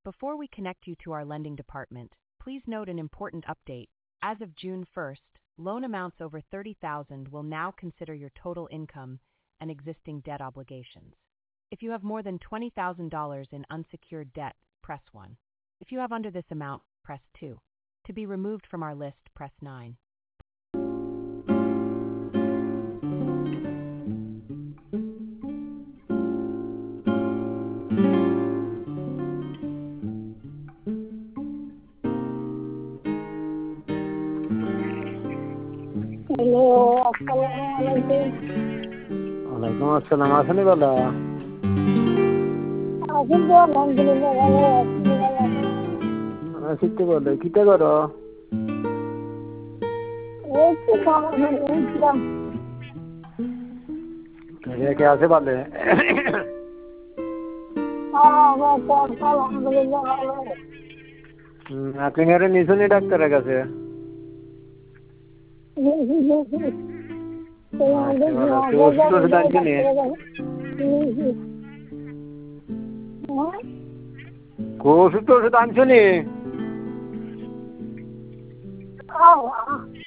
Before we connect you to our lending department, please note an important update. As of June 1st, loan amounts over $30,000 will now consider your total income and existing debt obligations. If you have more than $20,000 in unsecured debt, press 1. If you have under this amount, press 2. To be removed from our list, press 9. Hello अस्सलाम वालेकुम। वालेकुम अस्सलाम। আসেনি বলা আসুন তো আলহামদুলিল্লাহ ভালো আছি আসিতে বলে কিটা করো এই তো খাওয়া উঠলাম কে আছে বলে আলহামদুলিল্লাহ ভালো আপনি আরে নিছুনি ডাক্তারের কাছে ওষুধ আনছুনি ওষুধ আনছুনি